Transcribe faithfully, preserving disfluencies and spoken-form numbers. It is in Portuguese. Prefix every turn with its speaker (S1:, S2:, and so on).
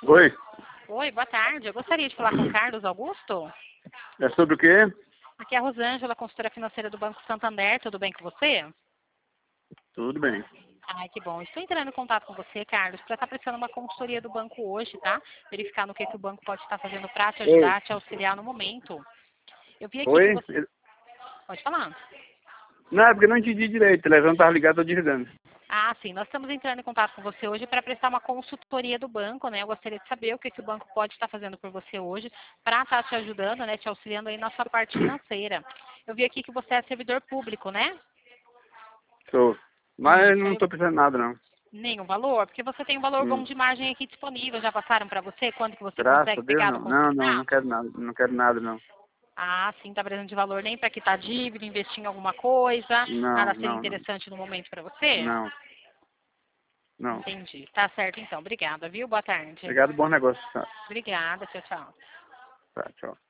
S1: Oi,
S2: Oi, boa tarde. Eu gostaria de falar com o Carlos Augusto.
S1: é sobre o quê?
S2: Aqui é a Rosângela, consultora financeira do Banco Santander. Tudo bem com você?
S1: Tudo bem.
S2: Ai, que bom. Estou entrando em contato com você, Carlos, para estar prestando uma consultoria do banco hoje, tá? Verificar no que, que o banco pode estar fazendo para te
S1: Oi.
S2: ajudar, te auxiliar no momento. Eu vi aqui que
S1: Oi?
S2: você... Pode falar.
S1: Não, é porque eu não entendi direito. O telefone estava ligado, tô desligando.
S2: Ah, sim. Nós estamos entrando em contato com você hoje para prestar uma consultoria do banco, né? Eu gostaria de saber o que, que o banco pode estar fazendo por você hoje para estar te ajudando, né? Te auxiliando aí na sua parte financeira. Eu vi aqui que você é servidor público, né?
S1: Sou. Mas
S2: Isso.
S1: não
S2: Aí eu...
S1: estou precisando de nada, não.
S2: Nenhum valor, porque você tem um valor bom
S1: Hum.
S2: de margem aqui disponível. Já passaram para você? Quanto que você
S1: Graças a
S2: consegue
S1: Deus,
S2: pegar do
S1: não. Não, não, não
S2: consignado?
S1: quero nada. Não quero nada, não.
S2: Ah, sim, tá precisando de valor nem para quitar dívida, investir em alguma coisa.
S1: Não,
S2: Nada seria
S1: não, não.
S2: interessante no momento para você?
S1: Não, não.
S2: Entendi. Tá certo então. Obrigada, viu? Boa tarde.
S1: Obrigado, bom negócio. Tá,
S2: Obrigada. Tchau, tchau.
S1: tá, tchau.